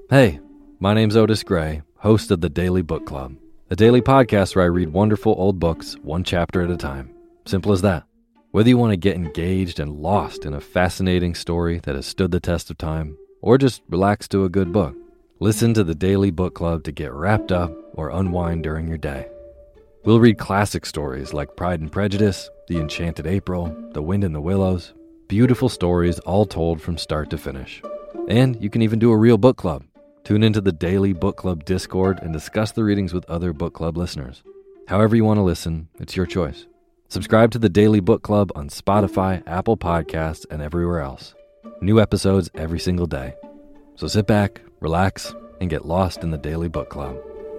Hey, my name's Otis Gray, host of the Daily Book Club, a daily podcast where I read wonderful old books one chapter at a time. Simple as that. Whether you want to get engaged and lost in a fascinating story that has stood the test of time, or just relax to a good book, listen to the Daily Book Club to get wrapped up or unwind during your day. We'll read classic stories like Pride and Prejudice, The Enchanted April, The Wind in the Willows, beautiful stories all told from start to finish. And you can even do a real book club. Tune into the Daily Book Club Discord and discuss the readings with other book club listeners. However you want to listen, it's your choice. Subscribe to the Daily Book Club on Spotify, Apple Podcasts, and everywhere else. New episodes every single day. So sit back, relax, and get lost in the Daily Book Club.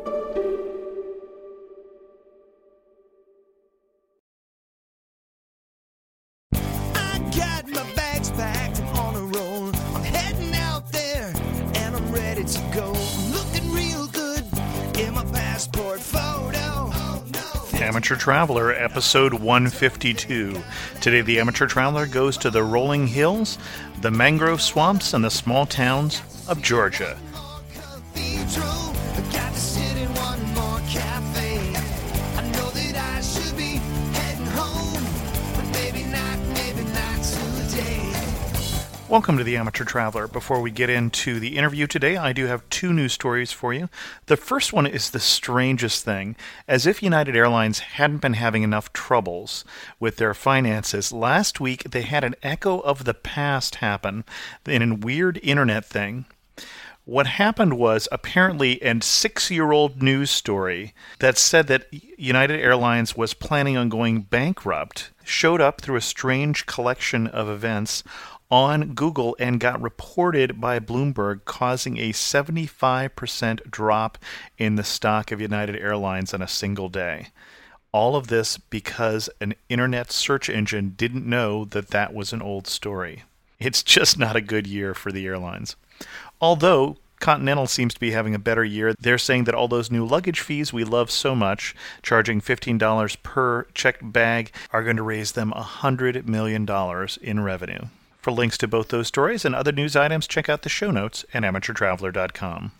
I got my bags packed, I'm on a roll. I'm heading out there, and I'm ready to go. I'm looking real good in my passport photo. Oh, no. Amateur Traveler, episode 152. Today, the Amateur Traveler goes to the rolling hills, the mangrove swamps, and the small towns of Georgia. Cathedral, I got to sit in one more cafe. I know that I should be heading home, but maybe not today. Welcome to the Amateur Traveler. Before we get into the interview today, I do have two news stories for you. The first one is the strangest thing. As if United Airlines hadn't been having enough troubles with their finances, last week they had an echo of the past happen in a weird internet thing. What happened was apparently a 6-year-old news story that said that United Airlines was planning on going bankrupt showed up through a strange collection of events on Google and got reported by Bloomberg, causing a 75% drop in the stock of United Airlines in a single day. All of this because an internet search engine didn't know that that was an old story. It's just not a good year for the airlines. Although Continental seems to be having a better year. They're saying that all those new luggage fees we love so much, charging $15 per checked bag, are going to raise them $100 million in revenue. For links to both those stories and other news items, check out the show notes at amateurtraveler.com.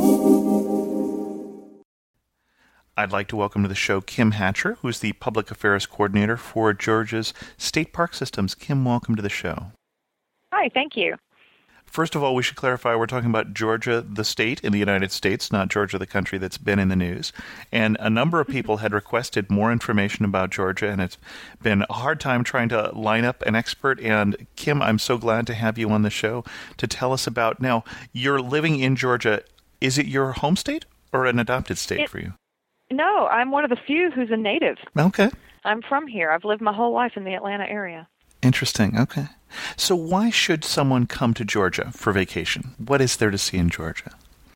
I'd like to welcome to the show Kim Hatcher, who's the Public Affairs Coordinator for Georgia's State Park Systems. Kim, welcome to the show. Hi, thank you. First of all, we should clarify we're talking about Georgia, the state in the United States, not Georgia, the country that's been in the news. And a number of people had requested more information about Georgia, and it's been a hard time trying to line up an expert. And Kim, I'm so glad to have you on the show to tell us about, now, you're living in Georgia. Is it your home state or an adopted state for you? No, I'm one of the few who's a native. Okay. I'm from here. I've lived my whole life in the Atlanta area. Interesting. Okay. So why should someone come to Georgia for vacation? What is there to see in Georgia?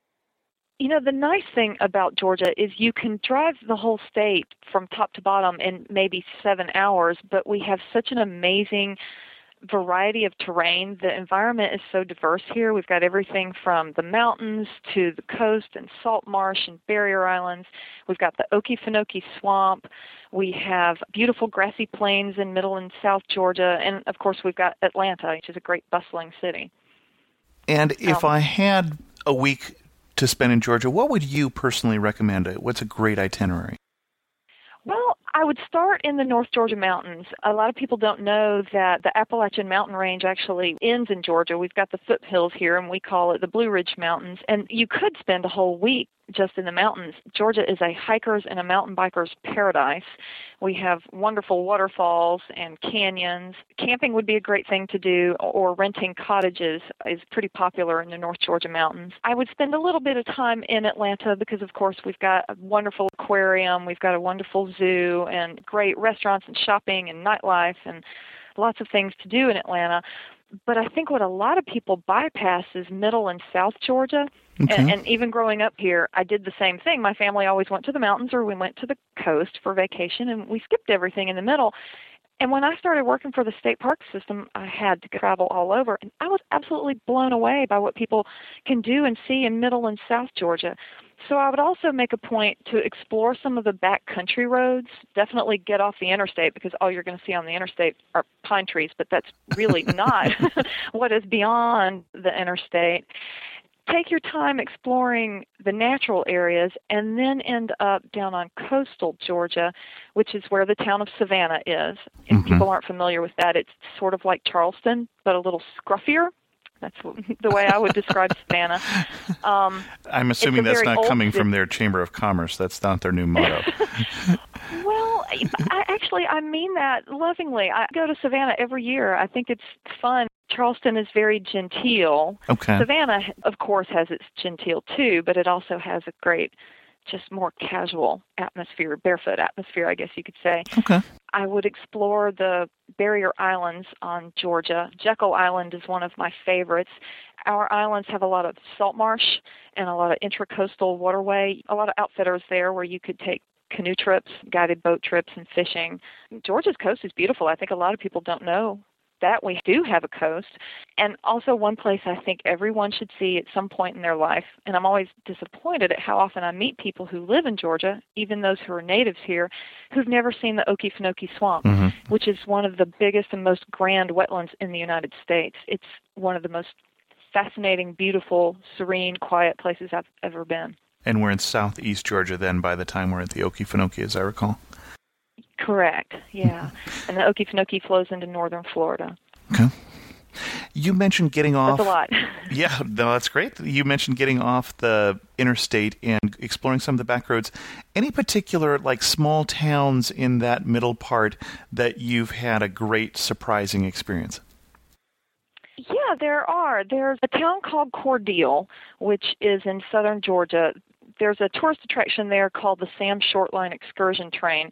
You know, the nice thing about Georgia is you can drive the whole state from top to bottom in maybe 7 hours, but we have such an amazing variety of terrain. The environment is so diverse here. We've got everything from the mountains to the coast and salt marsh and barrier islands. We've got the Okefenokee Swamp. We have beautiful grassy plains in middle and south Georgia. And, of course, we've got Atlanta, which is a great bustling city. And if I had a week to spend in Georgia, what would you personally recommend? What's a great itinerary? Well, I would start in the North Georgia mountains. A lot of people don't know that the Appalachian Mountain Range actually ends in Georgia. We've got the foothills here, and we call it the Blue Ridge Mountains. And you could spend a whole week just in the mountains. Georgia is a hiker's and a mountain biker's paradise. We have wonderful waterfalls and canyons. Camping would be a great thing to do, or renting cottages is pretty popular in the North Georgia mountains. I would spend a little bit of time in Atlanta because, of course, we've got a wonderful aquarium, we've got a wonderful zoo, and great restaurants and shopping and nightlife and lots of things to do in Atlanta. But I think what a lot of people bypass is middle and south Georgia. Okay. And even growing up here, I did the same thing. My family always went to the mountains or we went to the coast for vacation, and we skipped everything in the middle. And when I started working for the state park system, I had to travel all over. And I was absolutely blown away by what people can do and see in middle and south Georgia. So I would also make a point to explore some of the back country roads. Definitely get off the interstate, because all you're going to see on the interstate are pine trees, but that's really not what is beyond the interstate. take your time exploring the natural areas and then end up down on coastal Georgia, which is where the town of Savannah is. If people aren't familiar with that, it's sort of like Charleston, but a little scruffier. That's the way I would describe Savannah. I'm assuming that's not coming from their Chamber of Commerce. That's not their new motto. Well, I mean that lovingly. I go to Savannah every year. I think it's fun. Charleston is very genteel. Okay. Savannah, of course, has its genteel too, but it also has a great, just more casual atmosphere, barefoot atmosphere, I guess you could say. Okay. I would explore the barrier islands on Georgia. Jekyll Island is one of my favorites. Our islands have a lot of salt marsh and a lot of intracoastal waterway, a lot of outfitters there where you could take canoe trips, guided boat trips, and fishing. Georgia's coast is beautiful. I think a lot of people don't know that we do have a coast. And also one place I think everyone should see at some point in their life, and I'm always disappointed at how often I meet people who live in Georgia, even those who are natives here, who've never seen the Okefenokee Swamp, which is one of the biggest and most grand wetlands in the United States. It's one of the most fascinating, beautiful, serene, quiet places I've ever been. And we're in southeast Georgia then by the time we're at the Okefenokee, as I recall. Correct, yeah. And the Okefenokee flows into northern Florida. Okay. You mentioned getting off... That's a lot. Yeah, no, that's great. You mentioned getting off the interstate and exploring some of the back roads. Any particular, small towns in that middle part that you've had a great, surprising experience? Yeah, there are. There's a town called Cordele, which is in southern Georgia. There's a tourist attraction there called the Sam Shortline Excursion Train.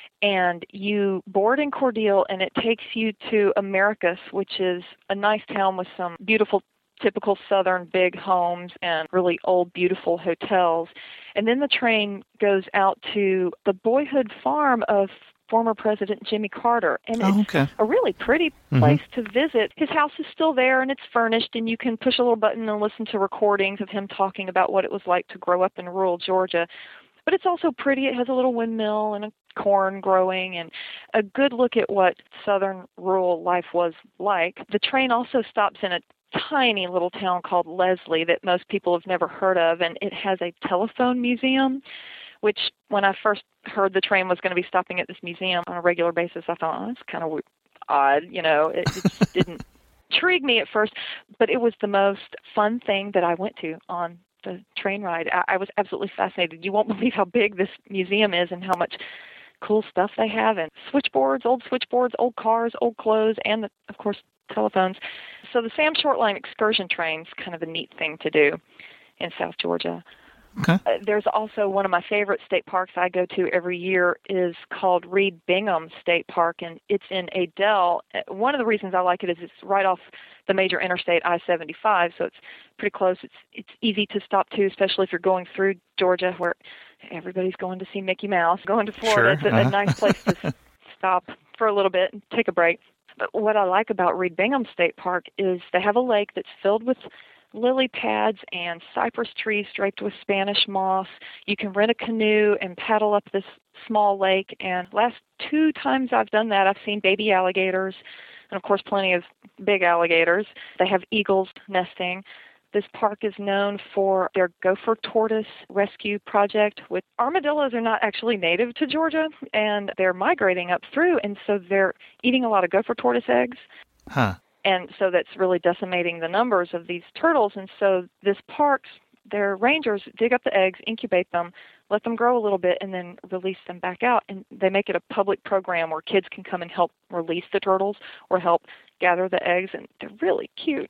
And you board in Cordele, and it takes you to Americus, which is a nice town with some beautiful, typical southern big homes and really old, beautiful hotels. And then the train goes out to the boyhood farm of former President Jimmy Carter. And it's a really pretty place to visit. His house is still there, and it's furnished, and you can push a little button and listen to recordings of him talking about what it was like to grow up in rural Georgia. But it's also pretty. It has a little windmill and a corn growing and a good look at what southern rural life was like. The train also stops in a tiny little town called Leslie that most people have never heard of, and it has a telephone museum, which when I first heard the train was going to be stopping at this museum on a regular basis, I thought, that's kind of odd. It just didn't intrigue me at first, but it was the most fun thing that I went to on the train ride. I was absolutely fascinated. You won't believe how big this museum is and how much cool stuff they have, and switchboards, old cars, old clothes, and, of course, telephones. So the Sam Shortline Excursion Train is kind of a neat thing to do in South Georgia. Okay. There's also one of my favorite state parks I go to every year is called Reed Bingham State Park, and it's in Adel. One of the reasons I like it is it's right off the major interstate I-75, so it's pretty close. It's easy to stop to, especially if you're going through Georgia where everybody's going to see Mickey Mouse. Going to Florida, Sure. It's a nice place to stop for a little bit and take a break. But what I like about Reed Bingham State Park is they have a lake that's filled with lily pads and cypress trees draped with Spanish moss. You can rent a canoe and paddle up this small lake. And last 2 times I've done that, I've seen baby alligators and, of course, plenty of big alligators. They have eagles nesting. This park is known for their gopher tortoise rescue project. With armadillos are not actually native to Georgia, and they're migrating up through, and so they're eating a lot of gopher tortoise eggs. Huh. And so that's really decimating the numbers of these turtles. And so this park, their rangers dig up the eggs, incubate them, let them grow a little bit, and then release them back out. And they make it a public program where kids can come and help release the turtles or help gather the eggs, and they're really cute.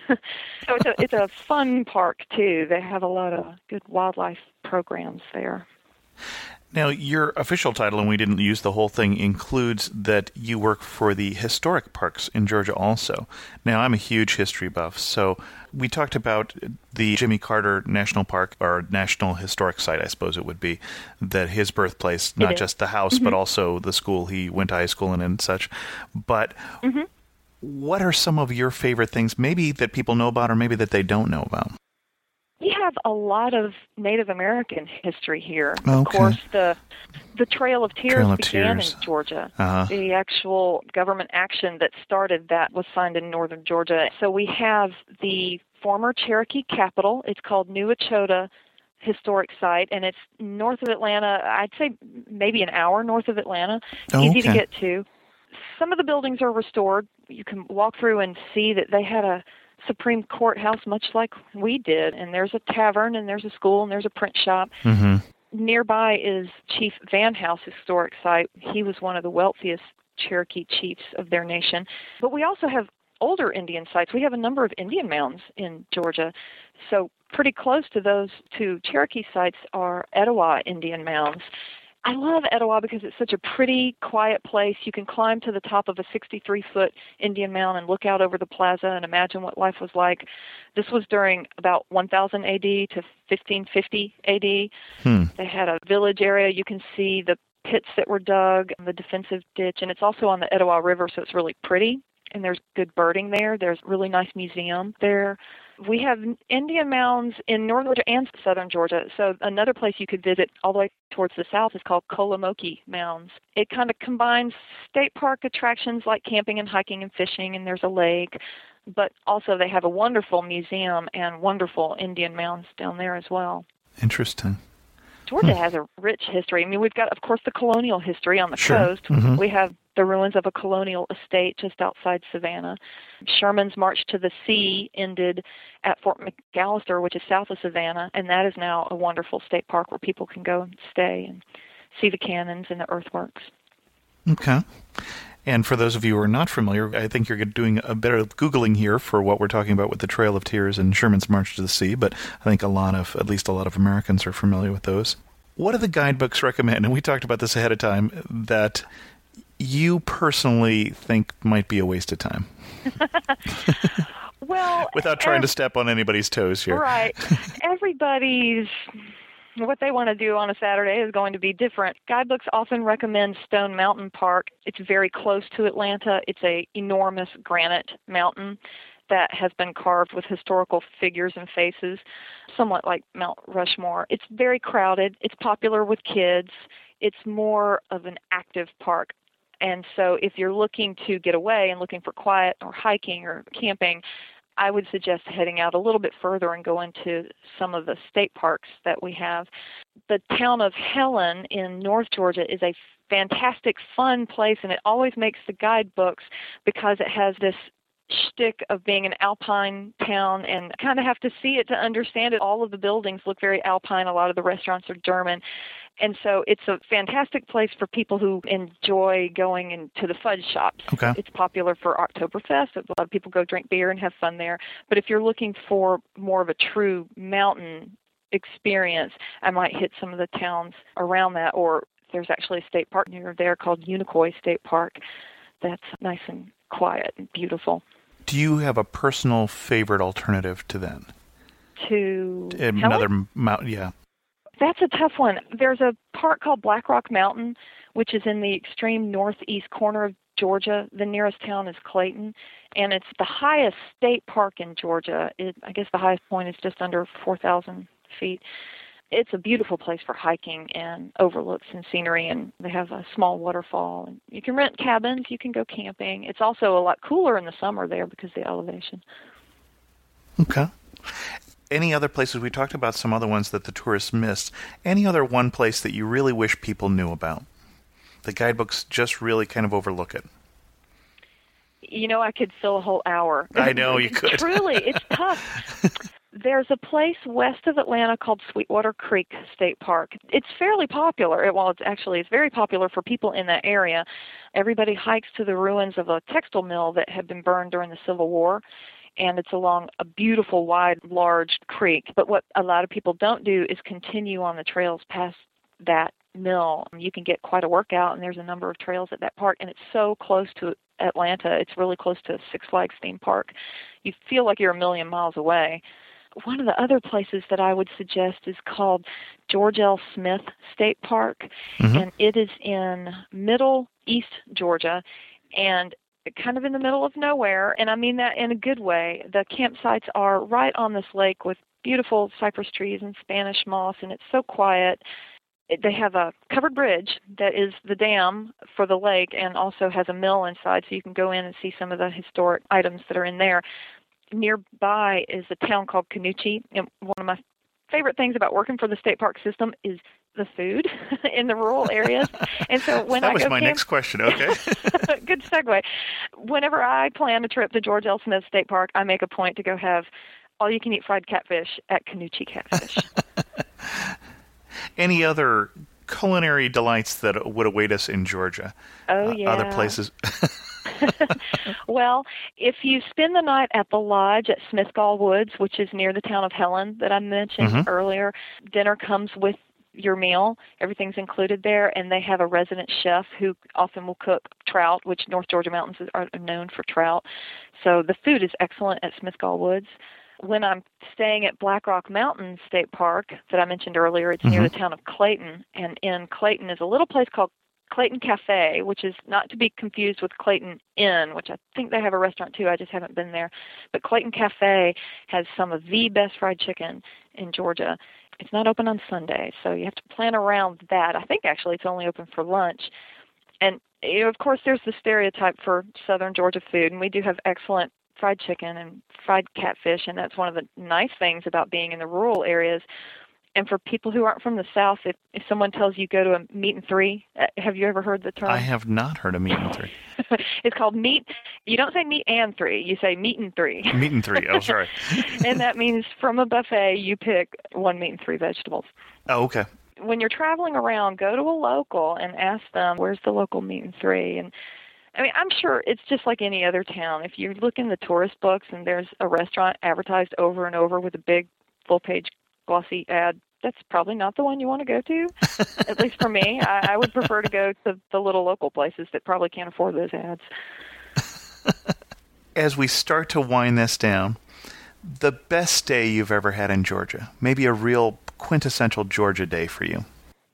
So it's a fun park, too. They have a lot of good wildlife programs there. Now, your official title, and we didn't use the whole thing, includes that you work for the historic parks in Georgia also. Now, I'm a huge history buff, so we talked about the Jimmy Carter National Park, or National Historic Site, I suppose it would be, that his birthplace, not just the house, but also the school he went to high school in and such. But what are some of your favorite things, maybe that people know about or maybe that they don't know about? Yeah, have a lot of Native American history here. Okay. Of course, the Trail of Tears Trail of began Tears. in Georgia. Uh-huh. The actual government action that started that was signed in northern Georgia. So we have the former Cherokee capital. It's called New Echota Historic Site, and it's north of Atlanta. I'd say maybe an hour north of Atlanta. Easy to get to. Some of the buildings are restored. You can walk through and see that they had a Supreme Courthouse much like we did, and there's a tavern, and there's a school, and there's a print shop. Mm-hmm. Nearby is Chief Van House Historic Site. He was one of the wealthiest Cherokee chiefs of their nation. But we also have older Indian sites. We have a number of Indian mounds in Georgia. So pretty close to those two Cherokee sites are Etowah Indian mounds. I love Etowah because it's such a pretty, quiet place. You can climb to the top of a 63-foot Indian mound and look out over the plaza and imagine what life was like. This was during about 1000 AD to 1550 AD. They had a village area. You can see the pits that were dug, the defensive ditch, and it's also on the Etowah River, so it's really pretty. And there's good birding there. There's a really nice museum there. We have Indian mounds in northern Georgia and southern Georgia. So another place you could visit all the way towards the south is called Kolomoki Mounds. It kind of combines state park attractions like camping and hiking and fishing, and there's a lake. But also they have a wonderful museum and wonderful Indian mounds down there as well. Interesting. Georgia has a rich history. I mean, we've got, of course, the colonial history on the Sure. coast. Mm-hmm. We have the ruins of a colonial estate just outside Savannah. Sherman's March to the Sea ended at Fort McAllister, which is south of Savannah, and that is now a wonderful state park where people can go and stay and see the cannons and the earthworks. Okay. And for those of you who are not familiar, I think you're doing a bit of Googling here for what we're talking about with the Trail of Tears and Sherman's March to the Sea, but I think at least a lot of Americans are familiar with those. What do the guidebooks recommend, and we talked about this ahead of time, that you personally think might be a waste of time? Well, without trying to step on anybody's toes here. Right. What they want to do on a Saturday is going to be different. Guidebooks often recommend Stone Mountain Park. It's very close to Atlanta. It's an enormous granite mountain that has been carved with historical figures and faces, somewhat like Mount Rushmore. It's very crowded. It's popular with kids. It's more of an active park. And so if you're looking to get away and looking for quiet or hiking or camping, I would suggest heading out a little bit further and go into some of the state parks that we have. The town of Helen in North Georgia is a fantastic, fun place, and it always makes the guidebooks because it has this shtick of being an alpine town, and kind of have to see it to understand it. All of the buildings look very alpine. A lot of the restaurants are German. And so it's a fantastic place for people who enjoy going into the fudge shops. Okay. It's popular for Oktoberfest. A lot of people go drink beer and have fun there. But if you're looking for more of a true mountain experience, I might hit some of the towns around that. Or there's actually a state park near there called Unicoi State Park that's nice and quiet and beautiful. Do you have a personal favorite alternative to that? To another mountain, yeah. That's a tough one. There's a park called Black Rock Mountain, which is in the extreme northeast corner of Georgia. The nearest town is Clayton, and it's the highest state park in Georgia. I guess the highest point is just under 4,000 feet. It's a beautiful place for hiking and overlooks and scenery, and they have a small waterfall. And you can rent cabins. You can go camping. It's also a lot cooler in the summer there because of the elevation. Okay. Any other places? We talked about some other ones that the tourists missed. Any other one place that you really wish people knew about? The guidebooks just really kind of overlook it. You know, I could fill a whole hour. I know you could. Truly, it's tough. There's a place west of Atlanta called Sweetwater Creek State Park. It's fairly popular. It's very popular for people in that area. Everybody hikes to the ruins of a textile mill that had been burned during the Civil War. And it's along a beautiful, wide, large creek. But what a lot of people don't do is continue on the trails past that mill. You can get quite a workout, and there's a number of trails at that park, and it's so close to Atlanta. It's really close to Six Flags theme park. You feel like you're a million miles away. One of the other places that I would suggest is called George L. Smith State Park, and it is in middle east Georgia, and kind of in the middle of nowhere, and I mean that in a good way. The campsites are right on this lake with beautiful cypress trees and Spanish moss, and it's so quiet. They have a covered bridge that is the dam for the lake and also has a mill inside, so you can go in and see some of the historic items that are in there. Nearby is a town called Canoochee, and one of my favorite things about working for the state park system is the food in the rural areas. And so when that was my next question. Okay. Good segue. Whenever I plan a trip to George L. Smith State Park, I make a point to go have all-you-can-eat fried catfish at Canoochee Catfish. Any other culinary delights that would await us in Georgia? Oh, yeah. Other places? Well, if you spend the night at the lodge at Smithgall Woods, which is near the town of Helen that I mentioned earlier, dinner comes with your meal. Everything's included there, and they have a resident chef who often will cook trout, which North Georgia mountains are known for trout. So the food is excellent at Smithgall Woods. When I'm staying at Black Rock Mountain State Park that I mentioned earlier, it's near the town of Clayton, and in Clayton is a little place called Clayton Cafe, which is not to be confused with Clayton Inn, which I think they have a restaurant too. I just haven't been there. But Clayton Cafe has some of the best fried chicken in Georgia. It's not open on Sunday, so you have to plan around that. I think actually it's only open for lunch. And, of course, there's the stereotype for southern Georgia food, and we do have excellent fried chicken and fried catfish, and that's one of the nice things about being in the rural areas. And for people who aren't from the South, if someone tells you go to a meat and three, have you ever heard the term? I have not heard of meat and three. It's called meat. You don't say meat and three. You say meat and three. Meat and three. Oh, sorry. And that means from a buffet, you pick one meat and three vegetables. Oh, okay. When you're traveling around, go to a local and ask them, where's the local meat and three? And I mean, I'm sure it's just like any other town. If you look in the tourist books and there's a restaurant advertised over and over with a big full-page glossy ad, that's probably not the one you want to go to. At least for me, I would prefer to go to the little local places that probably can't afford those ads. As we start to wind this down, the best day you've ever had in Georgia, maybe a real quintessential Georgia day for you.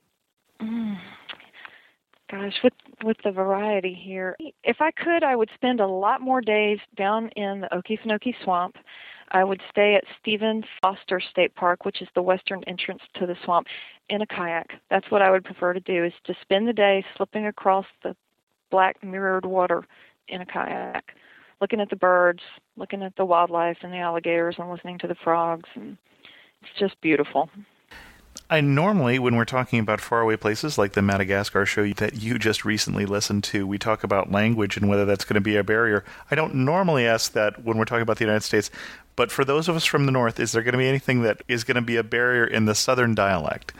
Gosh, with the variety here. If I could, I would spend a lot more days down in the Okefenokee Swamp. I would stay at Stephen Foster State Park, which is the western entrance to the swamp, in a kayak. That's what I would prefer to do, is to spend the day slipping across the black mirrored water in a kayak, looking at the birds, looking at the wildlife and the alligators and listening to the frogs. And it's just beautiful. I normally, when we're talking about faraway places like the Madagascar show that you just recently listened to, we talk about language and whether that's going to be a barrier. I don't normally ask that when we're talking about the United States, but for those of us from the North, is there going to be anything that is going to be a barrier in the Southern dialect?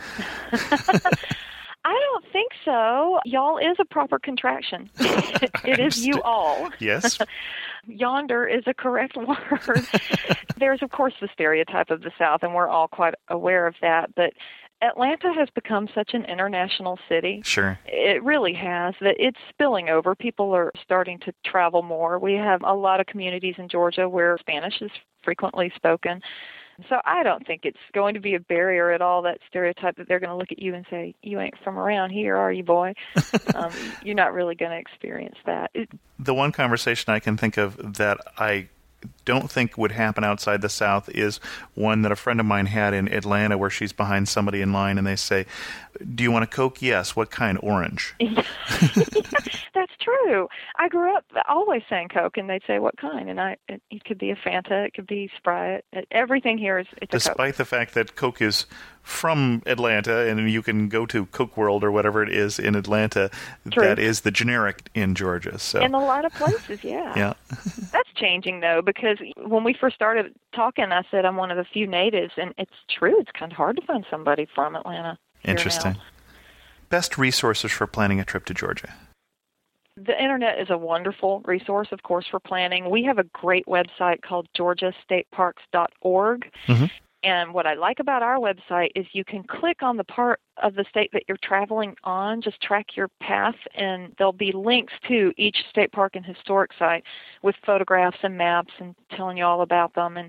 I don't think so. Y'all is a proper contraction. It is you all. Yes. Yonder is a correct word. There's, of course, the stereotype of the South, and we're all quite aware of that. But Atlanta has become such an international city. Sure. It really has, that it's spilling over. People are starting to travel more. We have a lot of communities in Georgia where Spanish is frequently spoken. So I don't think it's going to be a barrier at all, that stereotype that they're going to look at you and say, you ain't from around here, are you, boy? You're not really going to experience that. The one conversation I can think of that I don't think would happen outside the South is one that a friend of mine had in Atlanta, where she's behind somebody in line and they say, do you want a Coke? Yes. What kind? Orange. That's true. I grew up always saying Coke, and they'd say, what kind? And it could be a Fanta, it could be Sprite. Everything here is it's Despite a Coke. The fact that Coke is from Atlanta, and you can go to Coke World or whatever it is in Atlanta, True. That is the generic in Georgia. So. In a lot of places, yeah. Yeah. That's changing, though, because when we first started talking, I said I'm one of the few natives, and it's true. It's kind of hard to find somebody from Atlanta. Interesting. Best resources for planning a trip to Georgia? The Internet is a wonderful resource, of course, for planning. We have a great website called georgiastateparks.org. Mm-hmm. And what I like about our website is you can click on the part of the state that you're traveling on, just track your path, and there'll be links to each state park and historic site with photographs and maps and telling you all about them. And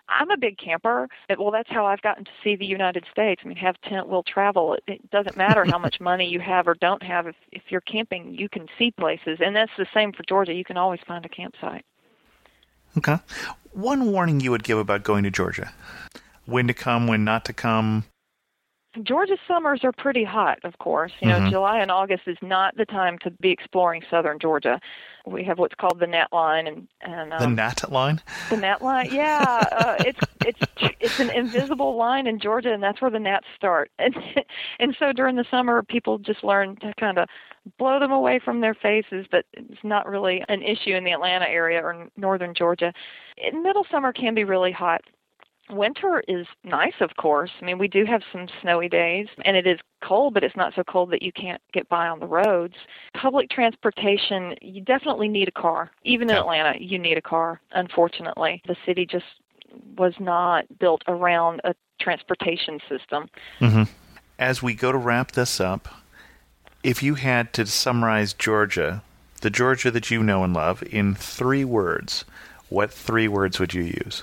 I'm a big camper. Well, that's how I've gotten to see the United States. I mean, have tent, will travel. It doesn't matter how much money you have or don't have. If you're camping, you can see places. And that's the same for Georgia. You can always find a campsite. Okay. One warning you would give about going to Georgia. When to come, when not to come. Georgia's summers are pretty hot, of course. You know, July and August is not the time to be exploring southern Georgia. We have what's called the Gnat Line, and the Gnat Line. The Gnat Line, yeah. It's an invisible line in Georgia, and that's where the gnats start. And so during the summer, people just learn to kind of blow them away from their faces, but it's not really an issue in the Atlanta area or northern Georgia. Middle summer can be really hot. Winter is nice, of course. I mean, we do have some snowy days, and it is cold, but it's not so cold that you can't get by on the roads. Public transportation, you definitely need a car. Even in Atlanta, you need a car, unfortunately. The city just was not built around a transportation system. As we go to wrap this up, if you had to summarize Georgia, the Georgia that you know and love, in 3 words, what 3 words would you use?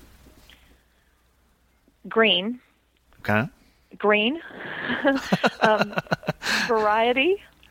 Green. Okay. Green. Variety.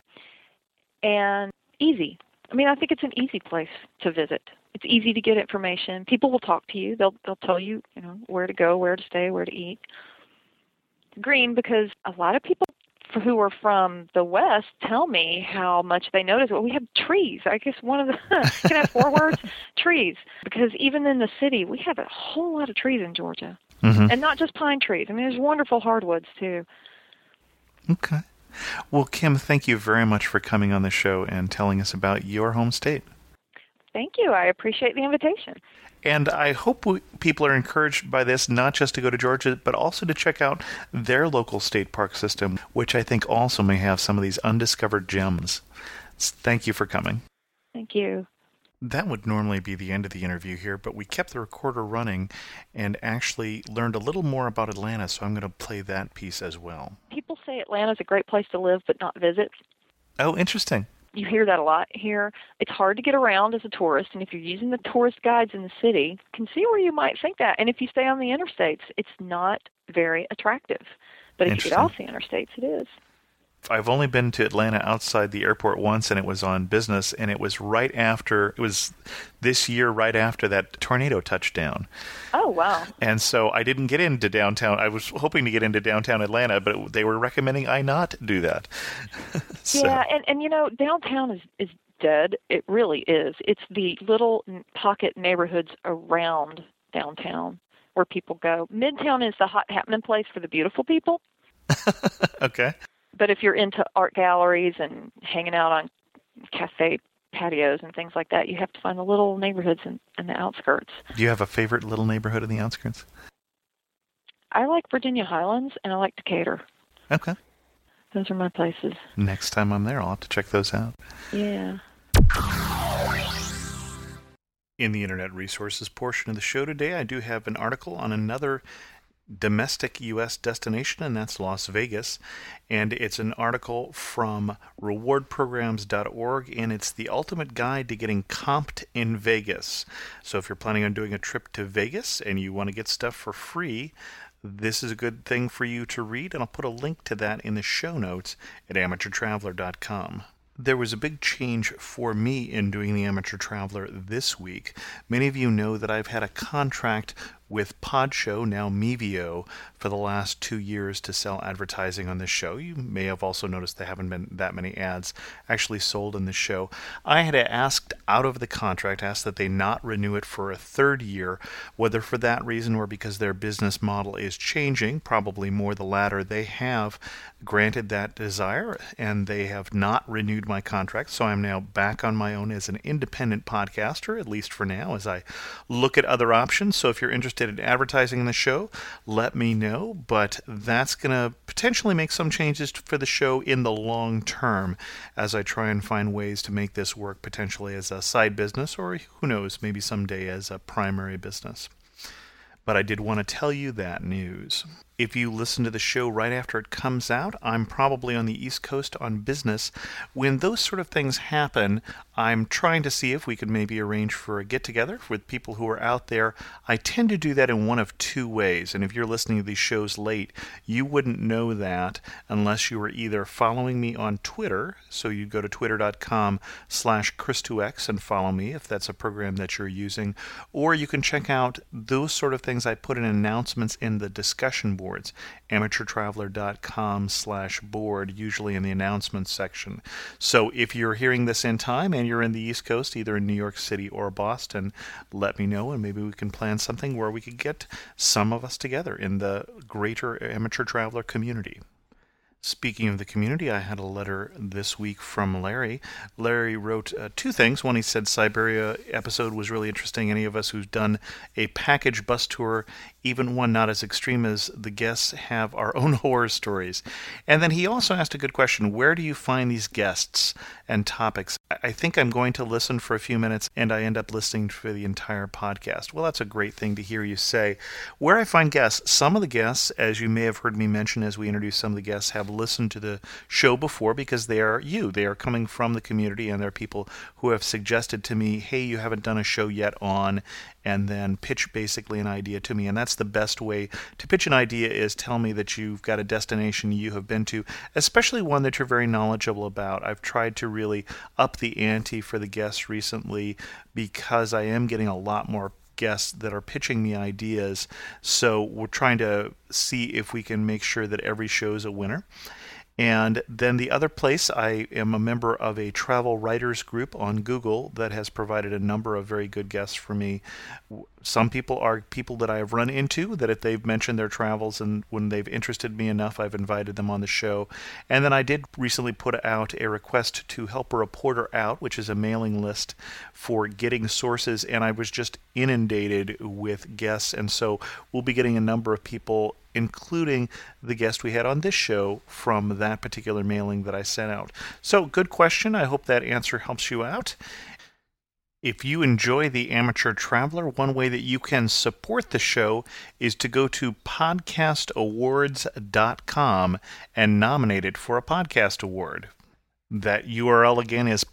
And easy. I mean, I think it's an easy place to visit. It's easy to get information. People will talk to you. They'll tell you, where to go, where to stay, where to eat. Green, because a lot of people who are from the West tell me how much they notice. Well, we have trees. I guess one of the, can I have 4 words? Trees. Because even in the city, we have a whole lot of trees in Georgia. And not just pine trees. I mean, there's wonderful hardwoods, too. Okay. Well, Kim, thank you very much for coming on the show and telling us about your home state. Thank you. I appreciate the invitation. And I hope people are encouraged by this, not just to go to Georgia, but also to check out their local state park system, which I think also may have some of these undiscovered gems. Thank you for coming. Thank you. That would normally be the end of the interview here, but we kept the recorder running and actually learned a little more about Atlanta, so I'm going to play that piece as well. People say Atlanta's a great place to live but not visit. Oh, interesting. You hear that a lot here. It's hard to get around as a tourist, and if you're using the tourist guides in the city, you can see where you might think that. And if you stay on the interstates, it's not very attractive. But if you get off the interstates, it is. I've only been to Atlanta outside the airport once, and it was on business, and it was this year right after that tornado touchdown. Oh, wow. And so I didn't get into downtown. I was hoping to get into downtown Atlanta, but they were recommending I not do that. Yeah, and downtown is dead. It really is. It's the little pocket neighborhoods around downtown where people go. Midtown is the hot happening place for the beautiful people. Okay. But if you're into art galleries and hanging out on cafe patios and things like that, you have to find the little neighborhoods in the outskirts. Do you have a favorite little neighborhood in the outskirts? I like Virginia Highlands, and I like Decatur. Okay. Those are my places. Next time I'm there, I'll have to check those out. Yeah. In the Internet Resources portion of the show today, I do have an article on another domestic U.S. destination, and that's Las Vegas. And it's an article from rewardprograms.org, and it's the ultimate guide to getting comped in Vegas. So if you're planning on doing a trip to Vegas and you want to get stuff for free, this is a good thing for you to read, and I'll put a link to that in the show notes at amateurtraveler.com. There was a big change for me in doing the Amateur Traveler this week. Many of you know that I've had a contract with Podshow, now Mevio, for the last 2 years to sell advertising on this show. You may have also noticed there haven't been that many ads actually sold in the show. I had asked out of the contract, asked that they not renew it for a 3rd year, whether for that reason or because their business model is changing, probably more the latter. They have granted that desire, and they have not renewed my contract, so I'm now back on my own as an independent podcaster, at least for now, as I look at other options. So if you're interested in advertising in the show, let me know, but that's going to potentially make some changes for the show in the long term as I try and find ways to make this work potentially as a side business, or who knows, maybe someday as a primary business. But I did want to tell you that news. If you listen to the show right after it comes out, I'm probably on the East Coast on business. When those sort of things happen, I'm trying to see if we could maybe arrange for a get-together with people who are out there. I tend to do that in one of two ways, and if you're listening to these shows late, you wouldn't know that unless you were either following me on Twitter, so you go to twitter.com/Chris2X and follow me if that's a program that you're using, or you can check out those sort of things I put in announcements in the discussion board. amateurtraveler.com/board, usually in the announcements section. So if you're hearing this in time and you're in the East Coast, either in New York City or Boston, let me know and maybe we can plan something where we could get some of us together in the greater Amateur Traveler community. Speaking of the community, I had a letter this week from Larry. Larry wrote two things. One, he said Siberia episode was really interesting. Any of us who've done a package bus tour, even one not as extreme as the guests, have our own horror stories. And then he also asked a good question. Where do you find these guests and topics? I think I'm going to listen for a few minutes and I end up listening for the entire podcast. Well, that's a great thing to hear you say. Where I find guests, some of the guests, as you may have heard me mention as we introduce some of the guests, have listened to the show before because they are you. They are coming from the community, and there are people who have suggested to me, hey, you haven't done a show yet on, and then pitch basically an idea to me. And that's the best way to pitch an idea, is tell me that you've got a destination you have been to, especially one that you're very knowledgeable about. I've tried to really up the ante for the guests recently because I am getting a lot more guests that are pitching me ideas. So we're trying to see if we can make sure that every show is a winner. And then the other place, I am a member of a travel writers group on Google that has provided a number of very good guests for me. Some people are people that I have run into, that if they've mentioned their travels and when they've interested me enough, I've invited them on the show. And then I did recently put out a request to help a reporter out, which is a mailing list for getting sources, and I was just inundated with guests. And so we'll be getting a number of people, including the guest we had on this show, from that particular mailing that I sent out. So, good question. I hope that answer helps you out. If you enjoy The Amateur Traveler, one way that you can support the show is to go to podcastawards.com and nominate it for a podcast award. That URL again is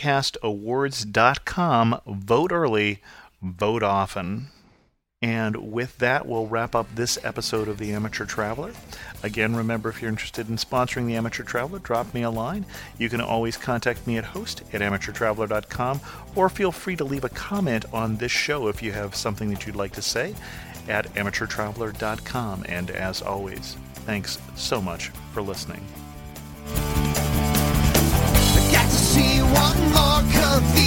podcastawards.com. Vote early, vote often. And with that, we'll wrap up this episode of The Amateur Traveler. Again, remember, if you're interested in sponsoring The Amateur Traveler, drop me a line. You can always contact me at host@amateurtraveler.com, or feel free to leave a comment on this show if you have something that you'd like to say at amateurtraveler.com. And as always, thanks so much for listening. I got to see one more cathedral.